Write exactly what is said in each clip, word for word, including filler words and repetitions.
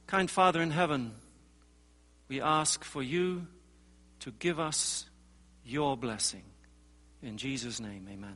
Kind Father in heaven, we ask for you to give us your blessing. In Jesus' name, amen.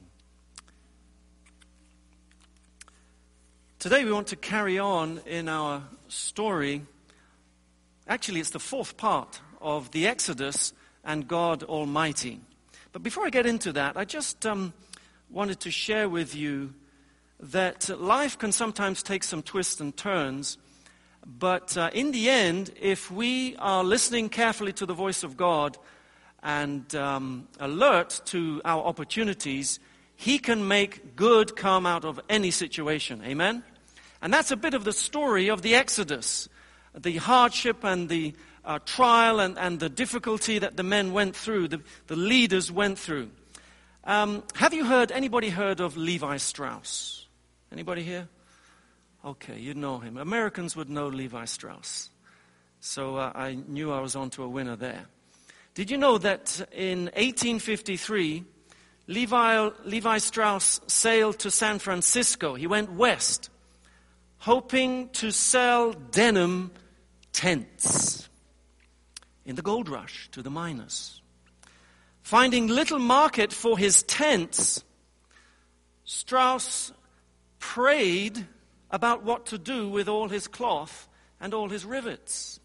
Today we want to carry on in our story. Actually, it's the fourth part of the Exodus and God Almighty. But before I get into that, I just um, wanted to share with you that life can sometimes take some twists and turns. But uh, in the end, if we are listening carefully to the voice of God and um, alert to our opportunities, He can make good come out of any situation. Amen? And that's a bit of the story of the Exodus, the hardship and the uh, trial and, and the difficulty that the men went through, the, the leaders went through. Um, have you heard, anybody heard of Levi Strauss? Anybody here? Okay, you know him. Americans would know Levi Strauss. So uh, I knew I was on to a winner there. Did you know that in eighteen fifty-three, Levi, Levi Strauss sailed to San Francisco? He went west, hoping to sell denim tents in the gold rush to the miners. Finding little market for his tents, Strauss prayed about what to do with all his cloth and all his rivets.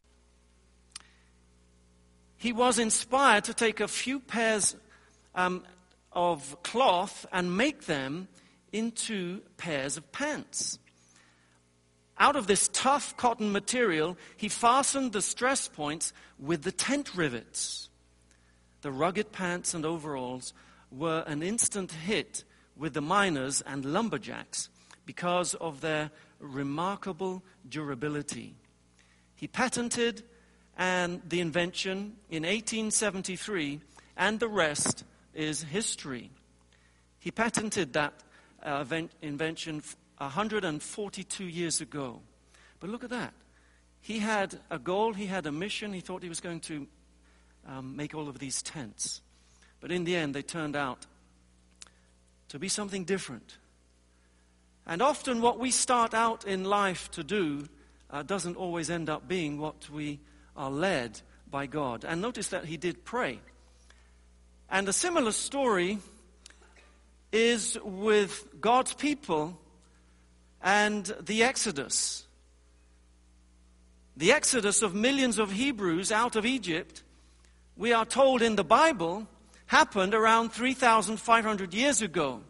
He was inspired to take a few pairs um, of cloth and make them into pairs of pants. Out of this tough cotton material, he fastened the stress points with the tent rivets. The rugged pants and overalls were an instant hit with the miners and lumberjacks because of their remarkable durability. He patented and the invention in eighteen seventy-three, and the rest is history. He patented that uh, invention one hundred forty-two years ago. But look at that. He had a goal, he had a mission, he thought he was going to um, make all of these tents. But in the end, they turned out to be something different. And often what we start out in life to do uh, doesn't always end up being what we are led by God. And notice that he did pray. And a similar story is with God's people and the Exodus. The Exodus of millions of Hebrews out of Egypt, we are told in the Bible, happened around three thousand five hundred years ago.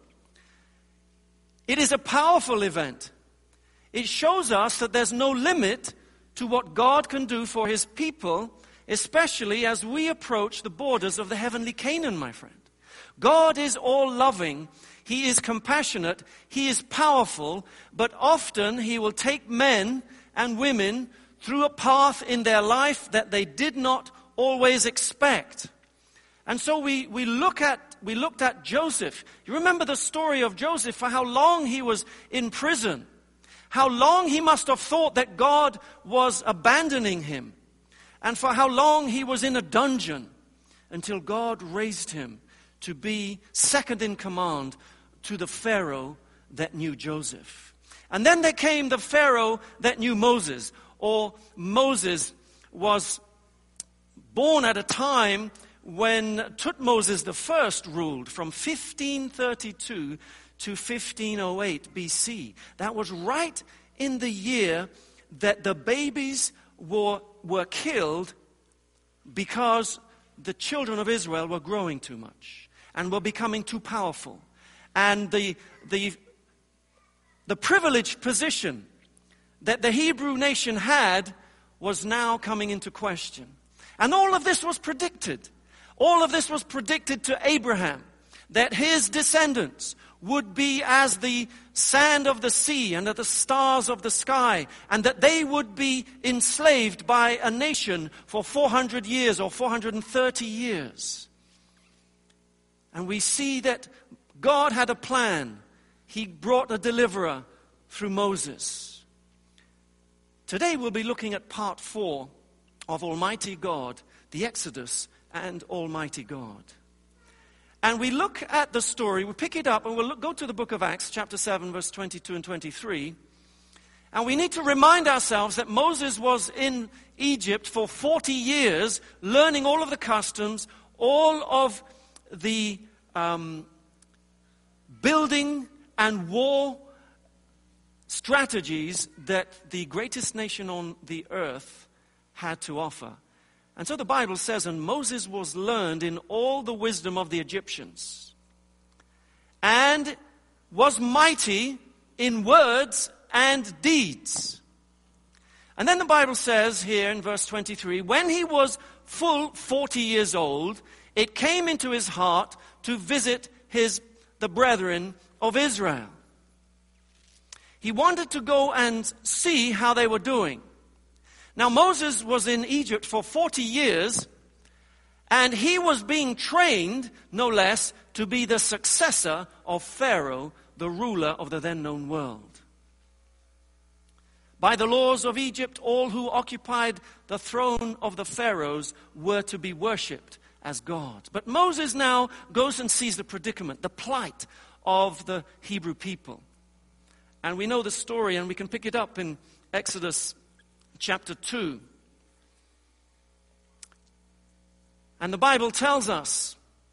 It is a powerful event. It shows us that there's no limit to what God can do for His people, especially as we approach the borders of the heavenly Canaan, my friend. God is all-loving. He is compassionate. He is powerful. But often He will take men and women through a path in their life that they did not always expect. And so we, we look at we looked at Joseph. You remember the story of Joseph, for how long he was in prison. How long he must have thought that God was abandoning him. And for how long he was in a dungeon until God raised him to be second in command to the Pharaoh that knew Joseph. And then there came the Pharaoh that knew Moses. Or Moses was born at a time when Thutmose the First ruled from fifteen thirty-two to fifteen oh eight B C. That was right in the year that the babies were, were killed because the children of Israel were growing too much and were becoming too powerful. And the, the, the privileged position that the Hebrew nation had was now coming into question. And all of this was predicted. All of this was predicted to Abraham, that his descendants would be as the sand of the sea and as the stars of the sky, and that they would be enslaved by a nation for four hundred years or four hundred thirty years. And we see that God had a plan. He brought a deliverer through Moses. Today we'll be looking at part four of Almighty God, the Exodus, and Almighty God. And we look at the story, we pick it up, and we'll look, go to the book of Acts, chapter seven, verse twenty-two and twenty-three. And we need to remind ourselves that Moses was in Egypt for forty years, learning all of the customs, all of the um, building and war strategies that the greatest nation on the earth had to offer. And so the Bible says, and Moses was learned in all the wisdom of the Egyptians, and was mighty in words and deeds. And then the Bible says here in verse twenty-three, when he was full forty years old, it came into his heart to visit his the brethren of Israel. He wanted to go and see how they were doing. Now Moses was in Egypt for forty years, and he was being trained, no less, to be the successor of Pharaoh, the ruler of the then known world. By the laws of Egypt, all who occupied the throne of the pharaohs were to be worshipped as gods. But Moses now goes and sees the predicament, the plight of the Hebrew people. And we know the story, and we can pick it up in Exodus chapter two. And the Bible tells us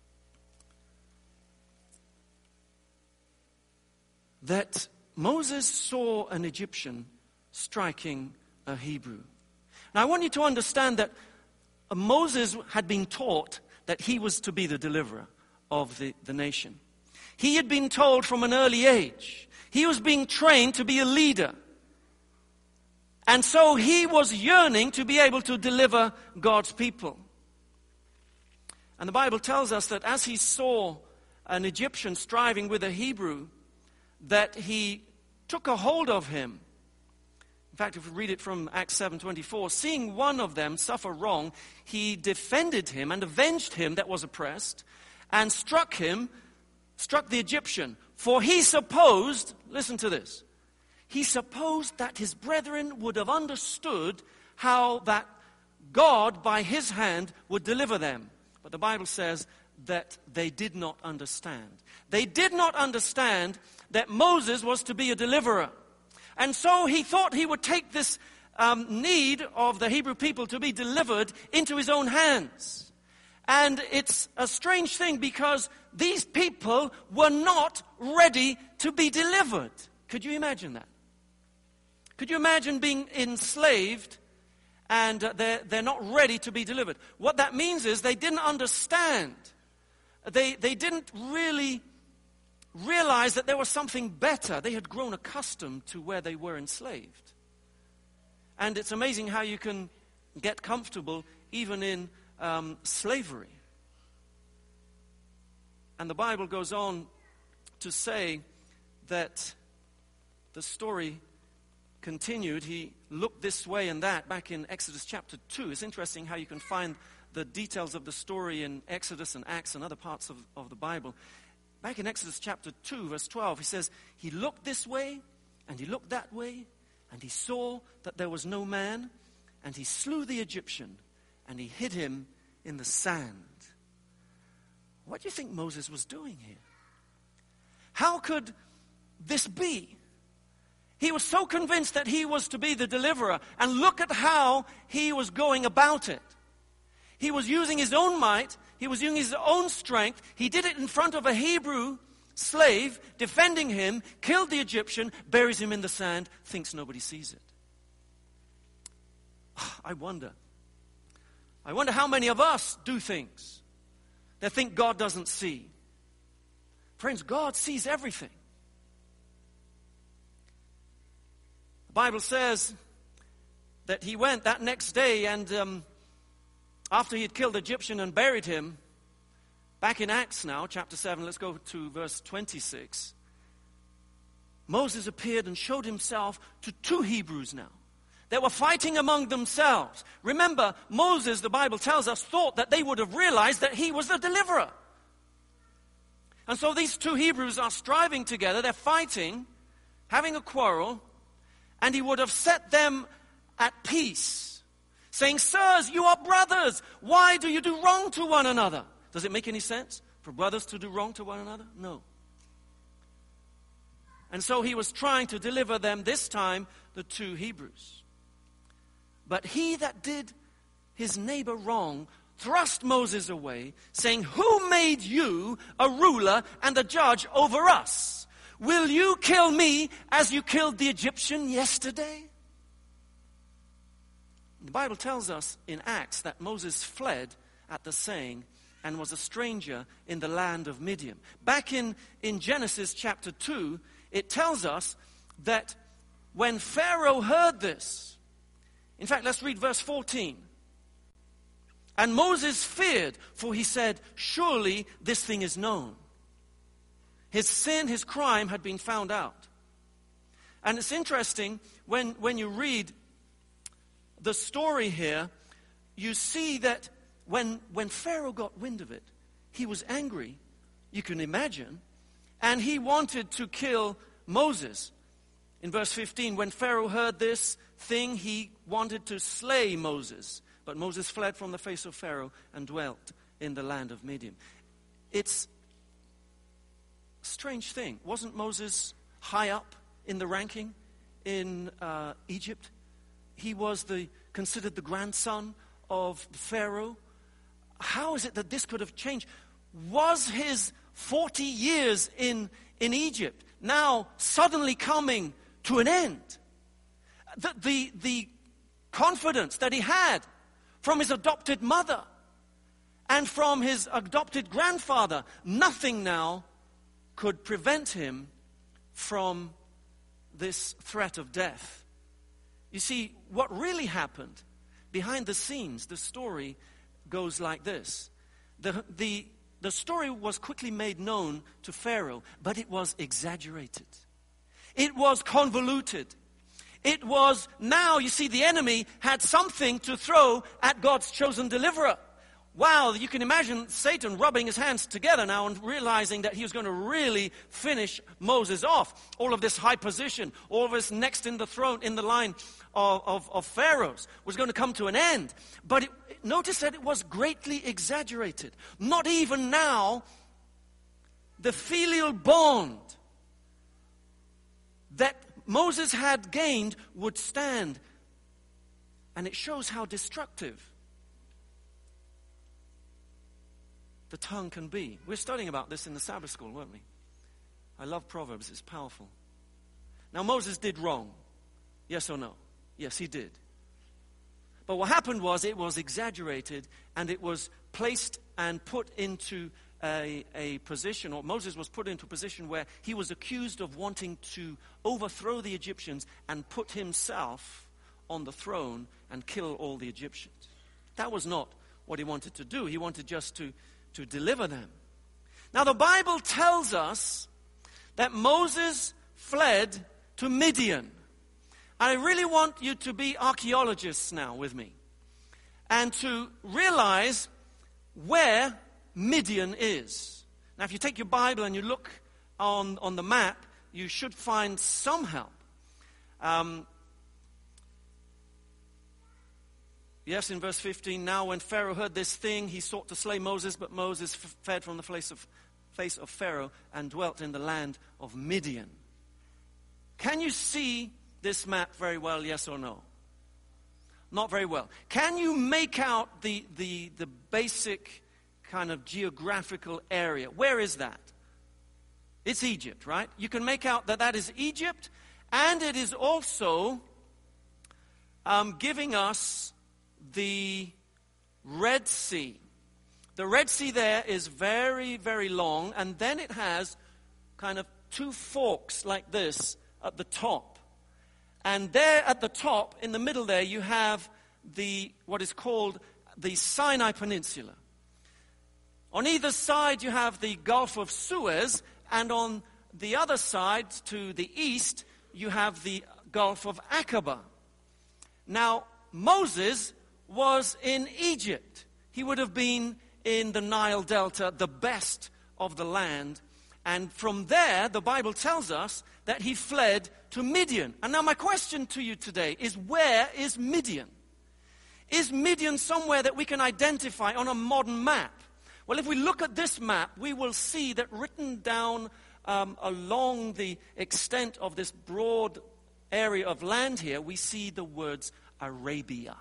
that Moses saw an Egyptian striking a Hebrew. Now I want you to understand that Moses had been taught that he was to be the deliverer of the, the nation. He had been told from an early age. He was being trained to be a leader. And so he was yearning to be able to deliver God's people. And the Bible tells us that as he saw an Egyptian striving with a Hebrew, that he took a hold of him. In fact, if we read it from Acts seven twenty-four, seeing one of them suffer wrong, he defended him and avenged him that was oppressed, and struck him, struck the Egyptian. For he supposed, listen to this, he supposed that his brethren would have understood how that God by his hand would deliver them. But the Bible says that they did not understand. They did not understand that Moses was to be a deliverer. And so he thought he would take this um, need of the Hebrew people to be delivered into his own hands. And it's a strange thing because these people were not ready to be delivered. Could you imagine that? Could you imagine being enslaved and uh, they're, they're not ready to be delivered? What that means is they didn't understand. They, they didn't really realize that there was something better. They had grown accustomed to where they were enslaved. And it's amazing how you can get comfortable even in um, slavery. And the Bible goes on to say that the story continued. He looked this way and that back in Exodus chapter two. It's interesting how you can find the details of the story in Exodus and Acts and other parts of, of the Bible. Back in Exodus chapter two, verse twelve, he says, he looked this way and he looked that way, and he saw that there was no man, and he slew the Egyptian, and he hid him in the sand. What do you think Moses was doing here? How could this be? He was so convinced that he was to be the deliverer, and look at how he was going about it. He was using his own might. He was using his own strength. He did it in front of a Hebrew slave, defending him, killed the Egyptian, buries him in the sand, thinks nobody sees it. I wonder. I wonder how many of us do things that think God doesn't see. Friends, God sees everything. The Bible says that he went that next day and um, after he had killed the Egyptian and buried him, back in Acts now, chapter seven, let's go to verse twenty-six. Moses appeared and showed himself to two Hebrews now. They were fighting among themselves. Remember, Moses, the Bible tells us, thought that they would have realized that he was the deliverer. And so these two Hebrews are striving together. They're fighting, having a quarrel, and he would have set them at peace, saying, sirs, you are brothers. Why do you do wrong to one another? Does it make any sense for brothers to do wrong to one another? No. And so he was trying to deliver them, this time, the two Hebrews. But he that did his neighbor wrong thrust Moses away, saying, "Who made you a ruler and a judge over us? Will you kill me as you killed the Egyptian yesterday?" The Bible tells us in Acts that Moses fled at the saying and was a stranger in the land of Midian. Back in, in Genesis chapter two, it tells us that when Pharaoh heard this, in fact, let's read verse fourteen. "And Moses feared, for he said, 'Surely this thing is known.'" His sin, his crime had been found out. And it's interesting, when, when you read the story here, you see that when, when Pharaoh got wind of it, he was angry, you can imagine, and he wanted to kill Moses. In verse fifteen, when Pharaoh heard this thing, he wanted to slay Moses. But Moses fled from the face of Pharaoh and dwelt in the land of Midian. It's a strange thing. Wasn't Moses high up in the ranking in uh, Egypt? He was the considered the grandson of Pharaoh. How is it that this could have changed? Was his forty years in, in Egypt now suddenly coming to an end? The, the, the confidence that he had from his adopted mother and from his adopted grandfather, nothing now could prevent him from this threat of death. You see, what really happened behind the scenes, the story goes like this. The, the, the story was quickly made known to Pharaoh, but it was exaggerated. It was convoluted. It was, now you see, the enemy had something to throw at God's chosen deliverer. Wow, you can imagine Satan rubbing his hands together now and realizing that he was going to really finish Moses off. All of this high position, all of this next in the throne, in the line of, of, of Pharaohs was going to come to an end. But it, notice that it was greatly exaggerated. Not even now the filial bond that Moses had gained would stand. And it shows how destructive the tongue can be. We're studying about this in the Sabbath school, weren't we? I love Proverbs, it's powerful. Now Moses did wrong. Yes or no? Yes, he did. But what happened was it was exaggerated and it was placed and put into a, a position, or Moses was put into a position where he was accused of wanting to overthrow the Egyptians and put himself on the throne and kill all the Egyptians. That was not what he wanted to do. He wanted just to, to deliver them. Now the Bible tells us that Moses fled to Midian. I really want you to be archaeologists now with me and to realize where Midian is. Now if you take your Bible and you look on, on the map, you should find some help. Um, yes, in verse fifteen, now when Pharaoh heard this thing, he sought to slay Moses, but Moses f- fled from the face of, face of Pharaoh and dwelt in the land of Midian. Can you see this map very well, yes or no? Not very well. Can you make out the, the, the basic kind of geographical area? Where is that? It's Egypt, right? You can make out that that is Egypt, and it is also um, giving us the Red Sea. The Red Sea there is very, very long, and then it has kind of two forks like this at the top. And there at the top, in the middle there, you have the what is called the Sinai Peninsula. On either side, you have the Gulf of Suez, and on the other side, to the east, you have the Gulf of Aqaba. Now, Moses was in Egypt. He would have been in the Nile Delta, the best of the land. And from there, the Bible tells us that he fled to Midian. And now my question to you today is, where is Midian? Is Midian somewhere that we can identify on a modern map? Well, if we look at this map, we will see that written down um, along the extent of this broad area of land here, we see the words Arabia.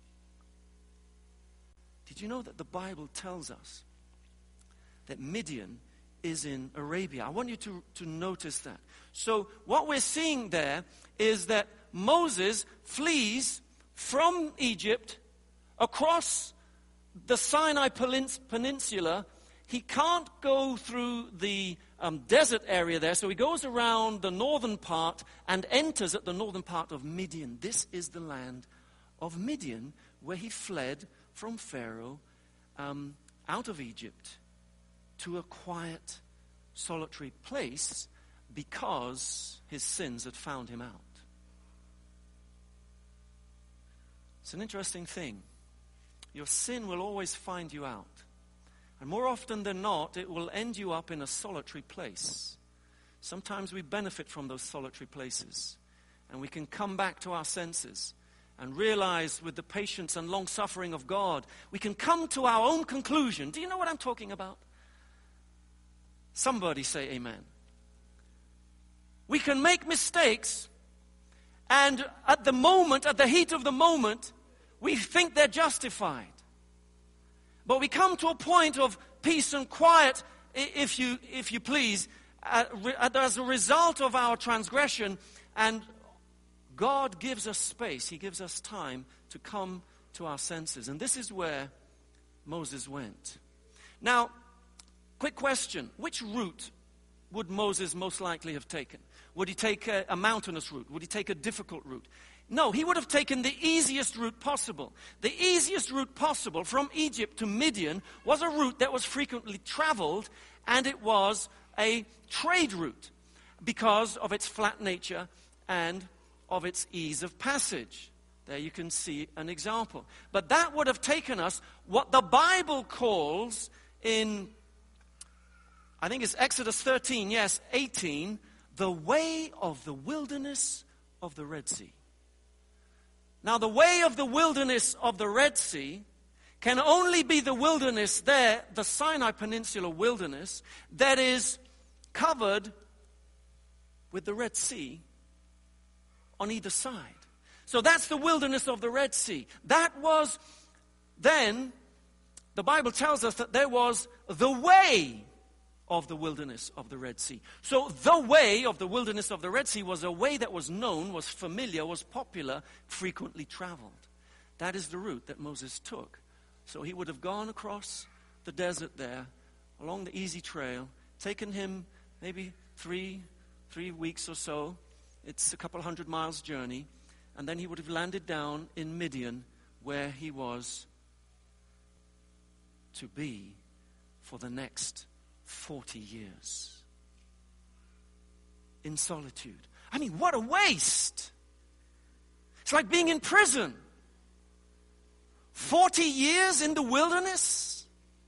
Did you know that the Bible tells us that Midian is in Arabia? I want you to, to notice that. So what we're seeing there is that Moses flees from Egypt across the Sinai Peninsula. He can't go through the um, desert area there, so he goes around the northern part and enters at the northern part of Midian. This is the land of Midian, where he fled from Pharaoh um, out of Egypt to a quiet, solitary place because his sins had found him out. It's an interesting thing. Your sin will always find you out. And more often than not, it will end you up in a solitary place. Sometimes we benefit from those solitary places. And we can come back to our senses and realize with the patience and long-suffering of God, we can come to our own conclusion. Do you know what I'm talking about? Somebody say amen. We can make mistakes, and at the moment, at the heat of the moment, we think they're justified. But we come to a point of peace and quiet, if you if you please, as a result of our transgression, and God gives us space. He gives us time to come to our senses. And this is where Moses went. Now, quick question. Which route would Moses most likely have taken? Would he take a, a mountainous route? Would he take a difficult route? No, he would have taken the easiest route possible. The easiest route possible from Egypt to Midian was a route that was frequently traveled, and it was a trade route because of its flat nature and of its ease of passage. There you can see an example. But that would have taken us what the Bible calls in, I think it's Exodus thirteen, yes, eighteen, the way of the wilderness of the Red Sea. Now, the way of the wilderness of the Red Sea can only be the wilderness there, the Sinai Peninsula wilderness, that is covered with the Red Sea on either side. So that's the wilderness of the Red Sea. That was then, the Bible tells us that there was the way of the wilderness of the Red Sea. So the way of the wilderness of the Red Sea was a way that was known, was familiar, was popular, frequently traveled. That is the route that Moses took. So he would have gone across the desert there, along the easy trail, taken him maybe three, three weeks or so. It's a couple hundred miles journey. And then he would have landed down in Midian, where he was to be for the next forty years. In solitude. I mean, what a waste! It's like being in prison. forty years in the wilderness?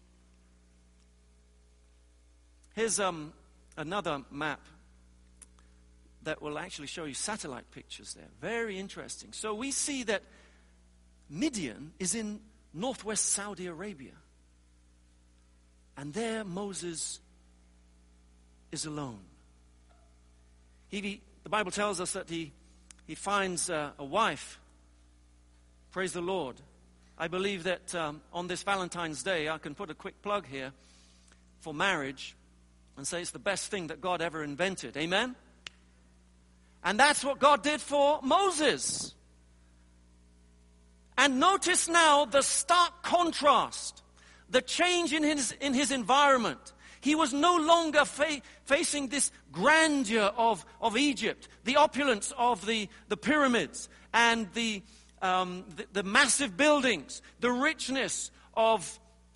Here's um, another map that will actually show you satellite pictures there. Very interesting. So we see that Midian is in northwest Saudi Arabia. And there Moses is alone. He, the Bible tells us that he, he finds uh, a wife. Praise the Lord. I believe that um, on this Valentine's Day, I can put a quick plug here for marriage and say it's the best thing that God ever invented. Amen? And that's what God did for Moses. And notice now the stark contrast. The change in his in his environment. He was no longer fa- facing this grandeur of, of Egypt, the opulence of the, the pyramids, and the, um, the the massive buildings, the richness of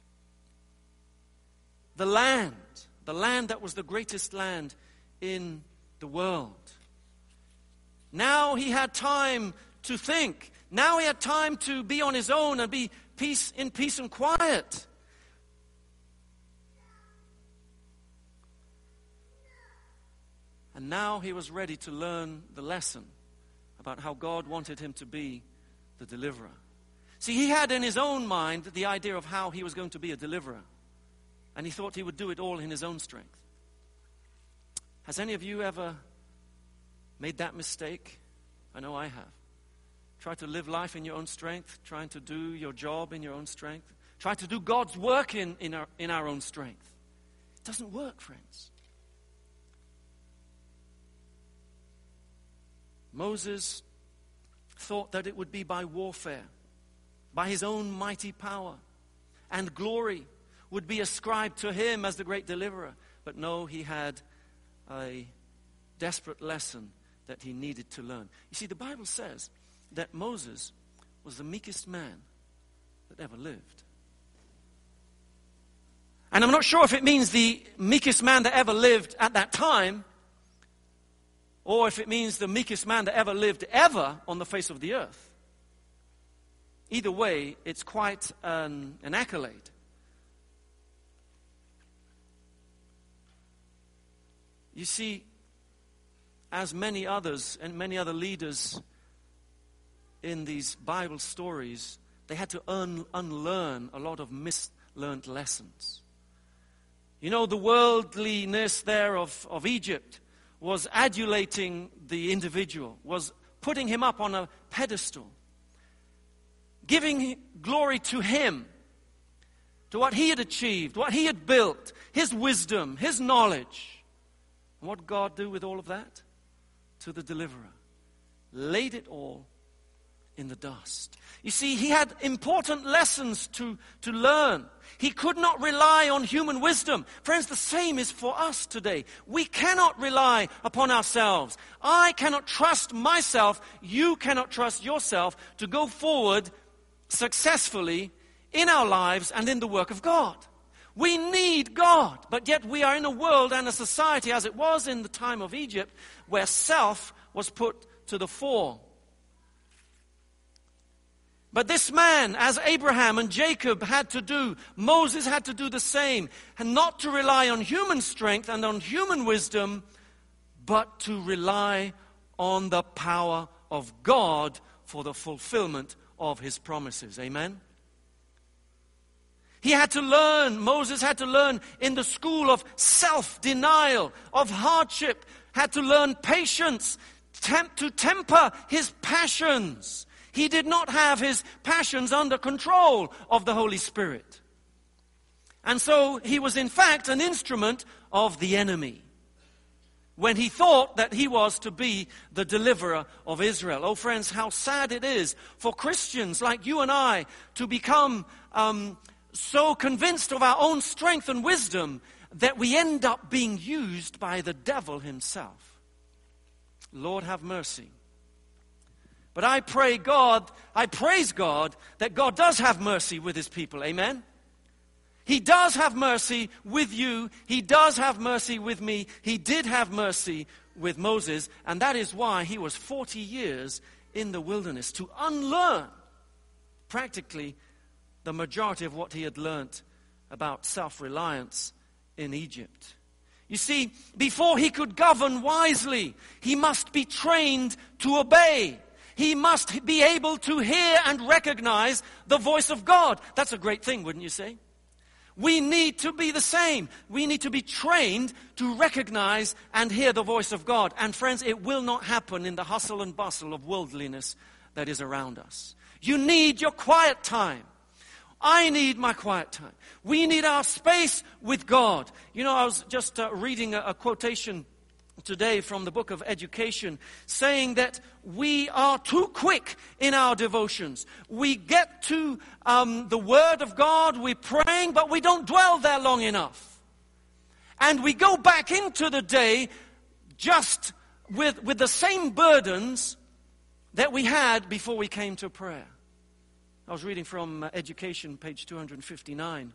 the land, the land that was the greatest land in the world. Now he had time to think. Now he had time to be on his own and be peace in peace and quiet. And now he was ready to learn the lesson about how God wanted him to be the deliverer. See, he had in his own mind the idea of how he was going to be a deliverer. And he thought he would do it all in his own strength. Has any of you ever made that mistake? I know I have. Try to live life in your own strength, trying to do your job in your own strength. Try to do God's work in, in, our, in our own strength. It doesn't work, friends. Moses thought that it would be by warfare, by his own mighty power, and glory would be ascribed to him as the great deliverer. But no, he had a desperate lesson that he needed to learn. You see, the Bible says that Moses was the meekest man that ever lived. And I'm not sure if it means the meekest man that ever lived at that time, or if it means the meekest man that ever lived ever on the face of the earth. Either way, it's quite an, an accolade. You see, as many others and many other leaders in these Bible stories, they had to un- unlearn a lot of mislearned lessons. You know, the worldliness there of, of Egypt was adulating the individual, was putting him up on a pedestal, giving glory to him, to what he had achieved, what he had built, his wisdom, his knowledge. And what did God do with all of that? To the deliverer. Laid it all in the dust. You see, he had important lessons to, to learn. He could not rely on human wisdom. Friends, the same is for us today. We cannot rely upon ourselves. I cannot trust myself. You cannot trust yourself to go forward successfully in our lives and in the work of God. We need God, but yet we are in a world and a society, as it was in the time of Egypt, where self was put to the fore. But this man, as Abraham and Jacob had to do, Moses had to do the same, and not to rely on human strength and on human wisdom, but to rely on the power of God for the fulfillment of his promises. Amen? He had to learn, Moses had to learn in the school of self-denial, of hardship, had to learn patience, temp- to temper his passions. He did not have his passions under control of the Holy Spirit. And so he was in fact an instrument of the enemy when he thought that he was to be the deliverer of Israel. Oh friends, how sad it is for Christians like you and I to become um, so convinced of our own strength and wisdom that we end up being used by the devil himself. Lord, have mercy. But I pray God, I praise God that God does have mercy with his people. Amen? He does have mercy with you. He does have mercy with me. He did have mercy with Moses. And that is why he was forty years in the wilderness to unlearn practically the majority of what he had learnt about self-reliance in Egypt. You see, before he could govern wisely, he must be trained to obey. He must be able to hear and recognize the voice of God. That's a great thing, wouldn't you say? We need to be the same. We need to be trained to recognize and hear the voice of God. And friends, it will not happen in the hustle and bustle of worldliness that is around us. You need your quiet time. I need my quiet time. We need our space with God. You know, I was just uh, reading a, a quotation today from the book of Education saying that we are too quick in our devotions. We get to um, the Word of God, we're praying, but we don't dwell there long enough. And we go back into the day just with, with the same burdens that we had before we came to prayer. I was reading from uh, Education, page two hundred fifty-nine.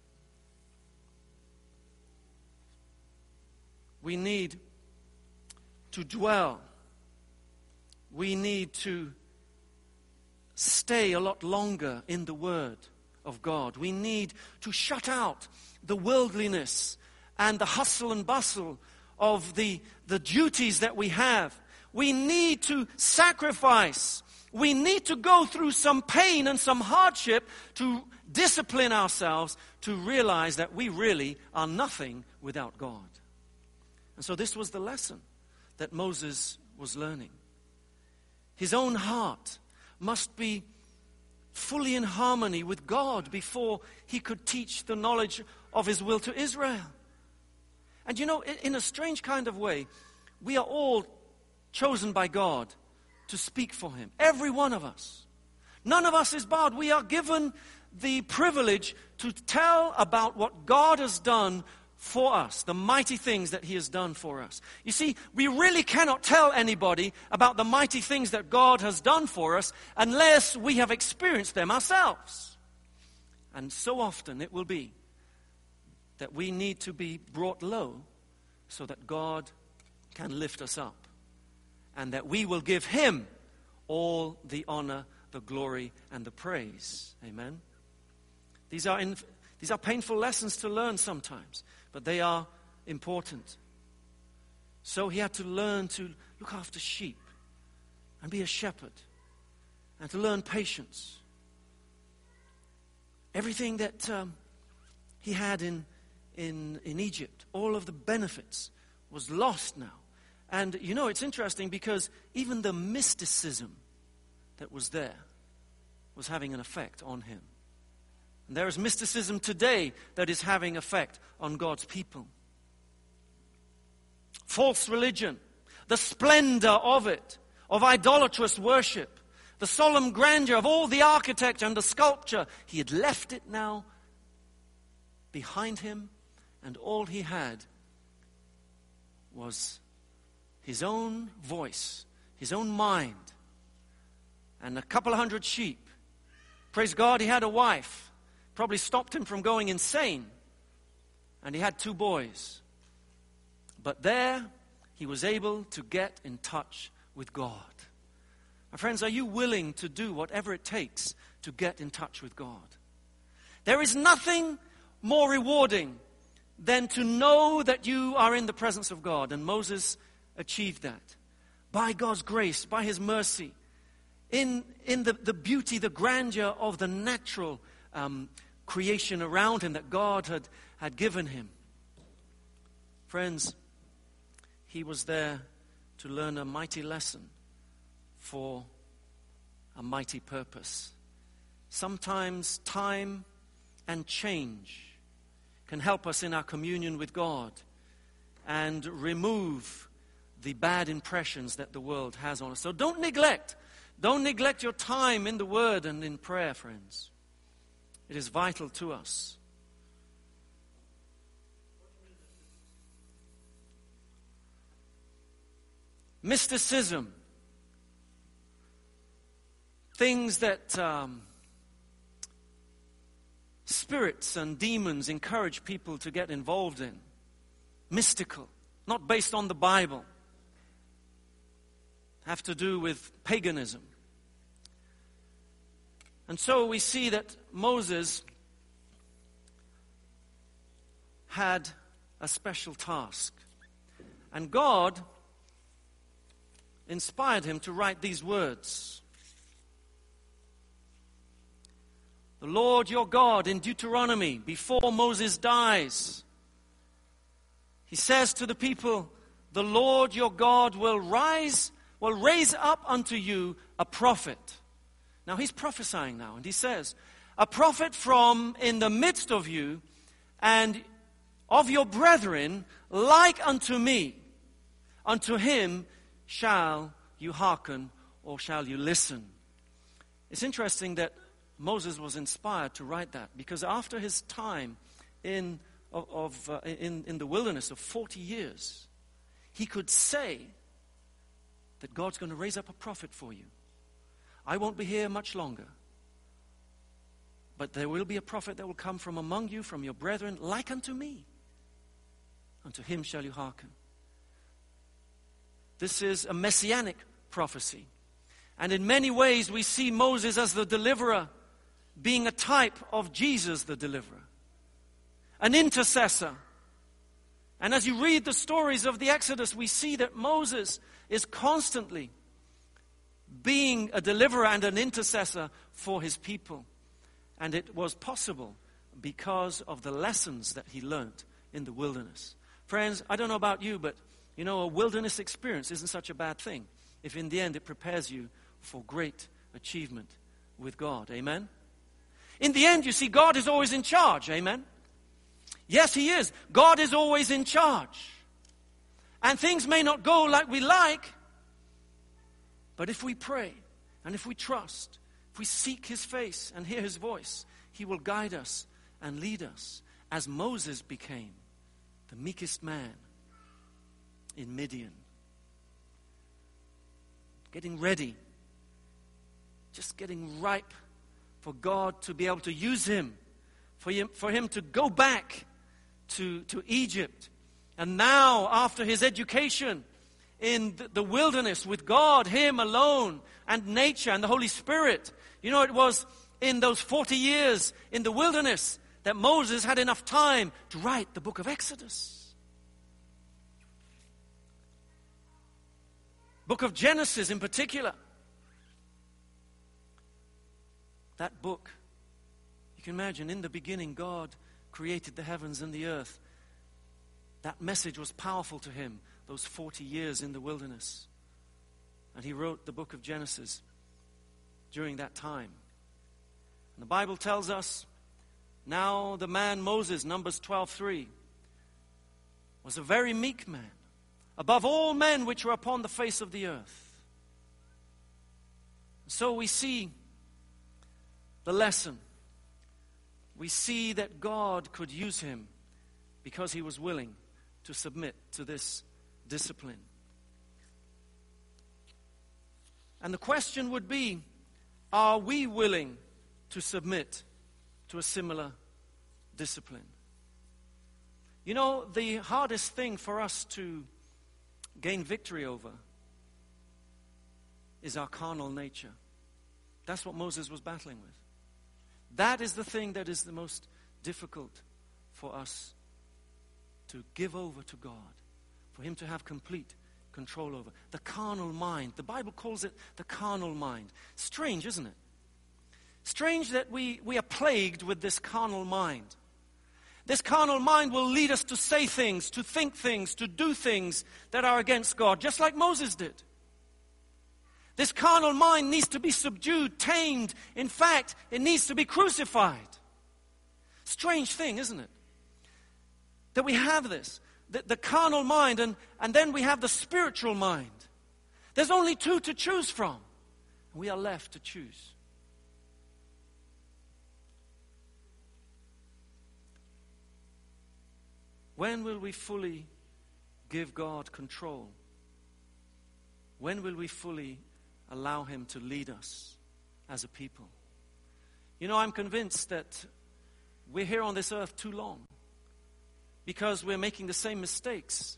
We need to dwell. We need to stay a lot longer in the Word of God. We need to shut out the worldliness and the hustle and bustle of the, the duties that we have. We need to sacrifice. We need to go through some pain and some hardship to discipline ourselves to realize that we really are nothing without God. And so this was the lesson that Moses was learning. His own heart must be fully in harmony with God before he could teach the knowledge of his will to Israel. And you know, in a strange kind of way, we are all chosen by God to speak for him. Every one of us. None of us is barred. We are given the privilege to tell about what God has done for us, the mighty things that he has done for us. You see, we really cannot tell anybody about the mighty things that God has done for us unless we have experienced them ourselves. And so often it will be that we need to be brought low so that God can lift us up, and that we will give him all the honor, the glory, and the praise. Amen. These are in, these are painful lessons to learn sometimes, but they are important. So he had to learn to look after sheep and be a shepherd, and to learn patience. Everything that um, he had in, in, in Egypt, all of the benefits, was lost now. And you know, it's interesting because even the mysticism that was there was having an effect on him. And there is mysticism today that is having effect on God's people. False religion, the splendor of it, of idolatrous worship, the solemn grandeur of all the architecture and the sculpture, he had left it now behind him, and all he had was his own voice, his own mind, and a couple of hundred sheep. Praise God, he had a wife. Probably stopped him from going insane. And he had two boys. But there, he was able to get in touch with God. My friends, are you willing to do whatever it takes to get in touch with God? There is nothing more rewarding than to know that you are in the presence of God. And Moses achieved that. By God's grace, by his mercy, in, in the, the beauty, the grandeur of the natural um, creation around him that God had, had given him. Friends, he was there to learn a mighty lesson for a mighty purpose. Sometimes time and change can help us in our communion with God and remove the bad impressions that the world has on us. So don't neglect, don't neglect your time in the Word and in prayer, friends. It is vital to us. Mysticism, things that um, spirits and demons encourage people to get involved in. Mystical, not based on the Bible. Have to do with paganism. And so we see that Moses had a special task. And God inspired him to write these words. The Lord your God, in Deuteronomy, before Moses dies, he says to the people, the Lord your God will rise, will raise up unto you a prophet. Now he's prophesying now, and he says, a prophet from in the midst of you, and of your brethren, like unto me. Unto him shall you hearken, or shall you listen. It's interesting that Moses was inspired to write that, because after his time in of, of uh, in, in the wilderness of forty years, he could say that God's going to raise up a prophet for you. I won't be here much longer, but there will be a prophet that will come from among you, from your brethren, like unto me. Unto him shall you hearken. This is a messianic prophecy. And in many ways we see Moses as the deliverer, being a type of Jesus the deliverer. An intercessor. And as you read the stories of the Exodus, we see that Moses is constantly being a deliverer and an intercessor for his people. And it was possible because of the lessons that he learned in the wilderness. Friends, I don't know about you, but you know, a wilderness experience isn't such a bad thing if in the end it prepares you for great achievement with God. Amen? In the end, you see, God is always in charge. Amen? Yes, He is. God is always in charge. And things may not go like we like, but if we pray and if we trust, if we seek His face and hear His voice, He will guide us and lead us, as Moses became the meekest man in Midian. Getting ready, just getting ripe for God to be able to use him, for him, for him to go back to, to Egypt. And now, after his education in the, the wilderness with God, him alone, and nature and the Holy Spirit, you know, it was in those forty years in the wilderness that Moses had enough time to write the book of Exodus. Book of Genesis in particular. That book, you can imagine, in the beginning God created the heavens and the earth. That message was powerful to him, those forty years in the wilderness. And he wrote the book of Genesis during that time. And the Bible tells us, now the man Moses, Numbers twelve three, was a very meek man, above all men which were upon the face of the earth. So we see the lesson. We see that God could use him because he was willing to submit to this discipline. And the question would be, are we willing to submit to a similar discipline? You know, the hardest thing for us to gain victory over is our carnal nature. That's what Moses was battling with. That is the thing that is the most difficult for us to give over to God, for him to have complete control over. The carnal mind. The Bible calls it the carnal mind. Strange, isn't it? Strange that we, we are plagued with this carnal mind. This carnal mind will lead us to say things, to think things, to do things that are against God, just like Moses did. This carnal mind needs to be subdued, tamed. In fact, it needs to be crucified. Strange thing, isn't it? That we have this, the, the carnal mind, and, and then we have the spiritual mind. There's only two to choose from. We are left to choose. When will we fully give God control? When will we fully allow him to lead us as a people? You know, I'm convinced that we're here on this earth too long because we're making the same mistakes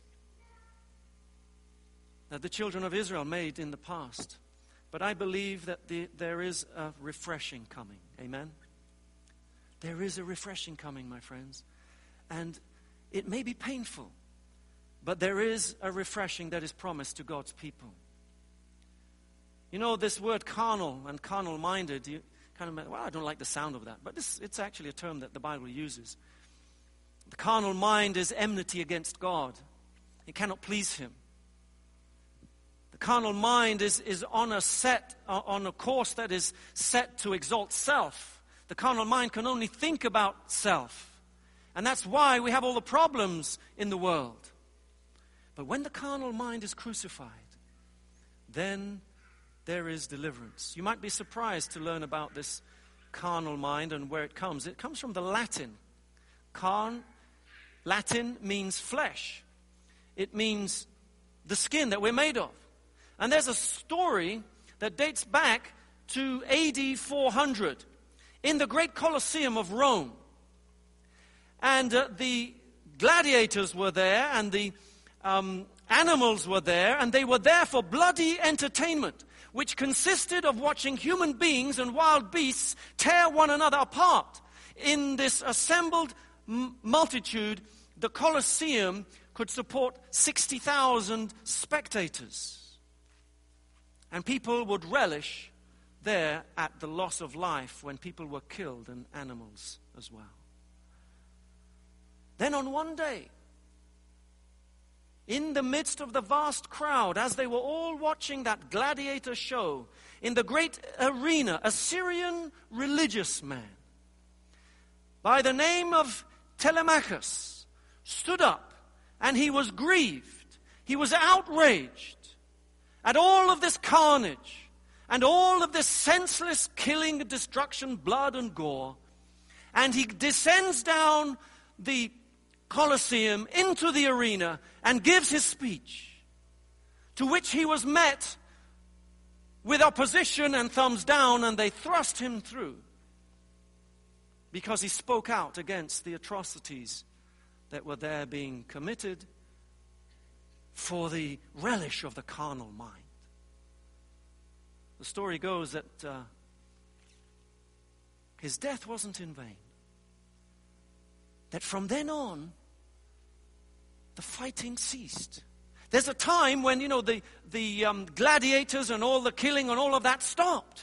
that the children of Israel made in the past. But I believe that the, there is a refreshing coming. Amen? There is a refreshing coming, my friends. And it may be painful, but there is a refreshing that is promised to God's people. You know, this word carnal and carnal-minded, you kind of, well, I don't like the sound of that, but this, it's actually a term that the Bible uses. The carnal mind is enmity against God. It cannot please him. The carnal mind is, is on a set, on a course that is set to exalt self. The carnal mind can only think about self. And that's why we have all the problems in the world. But when the carnal mind is crucified, then there is deliverance. You might be surprised to learn about this carnal mind and where it comes. It comes from the Latin. Carn, Latin means flesh. It means the skin that we're made of. And there's a story that dates back to A D four hundred in the great Colosseum of Rome. And uh, the gladiators were there, and the um, animals were there, and they were there for bloody entertainment, which consisted of watching human beings and wild beasts tear one another apart. In this assembled m- multitude, the Colosseum could support sixty thousand spectators. And people would relish there at the loss of life when people were killed and animals as well. Then on one day, in the midst of the vast crowd, as they were all watching that gladiator show, in the great arena, a Syrian religious man by the name of Telemachus stood up, and he was grieved. He was outraged at all of this carnage and all of this senseless killing, destruction, blood and gore. And he descends down the Colosseum into the arena and gives his speech, to which he was met with opposition and thumbs down, and they thrust him through because he spoke out against the atrocities that were there being committed for the relish of the carnal mind. The story goes that uh, his death wasn't in vain. That from then on, the fighting ceased. There's a time when, you know, the, the um, gladiators and all the killing and all of that stopped.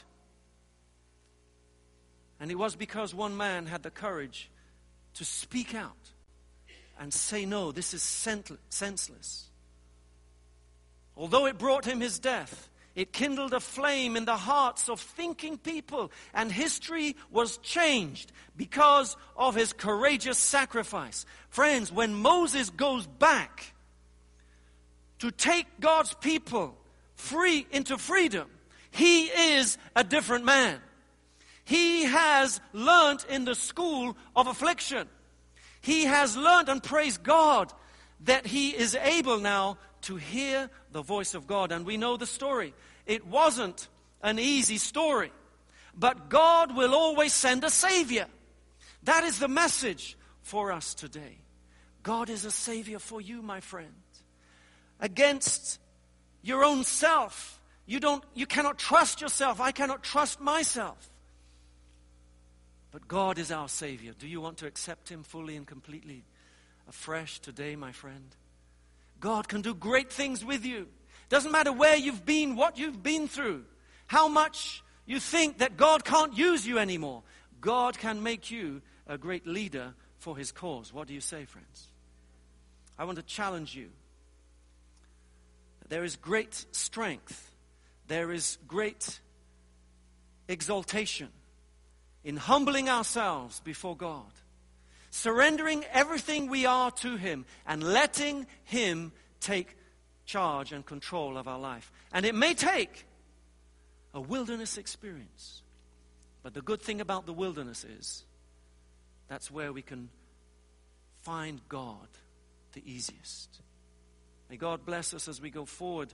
And it was because one man had the courage to speak out and say, no, this is senseless. Although it brought him his death, it kindled a flame in the hearts of thinking people, and history was changed because of his courageous sacrifice. Friends, when Moses goes back to take God's people free into freedom, he is a different man. He has learned in the school of affliction. He has learned, and praise God, that he is able now to hear the voice of God. And we know the story. It wasn't an easy story, but God will always send a Savior. That is the message for us today. God is a Savior for you, my friend. Against your own self, you don't, you cannot trust yourself. I cannot trust myself. But God is our Savior. Do you want to accept Him fully and completely afresh today, my friend? God can do great things with you. Doesn't matter where you've been, what you've been through, how much you think that God can't use you anymore. God can make you a great leader for His cause. What do you say, friends? I want to challenge you. There is great strength. There is great exaltation in humbling ourselves before God, surrendering everything we are to Him, and letting Him take charge and control of our life. And it may take a wilderness experience. But the good thing about the wilderness is that's where we can find God the easiest. May God bless us as we go forward.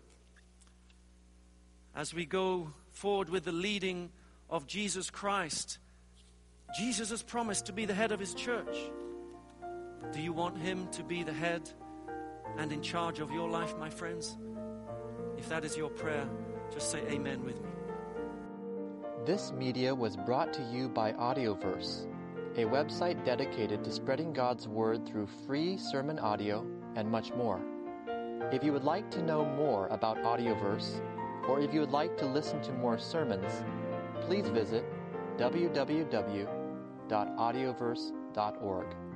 As we go forward with the leading of Jesus Christ. Jesus has promised to be the head of His church. Do you want Him to be the head and in charge of your life, my friends? If that is your prayer, just say amen with me. This media was brought to you by Audioverse, a website dedicated to spreading God's Word through free sermon audio and much more. If you would like to know more about Audioverse, or if you would like to listen to more sermons, please visit w w w dot audioverse dot org.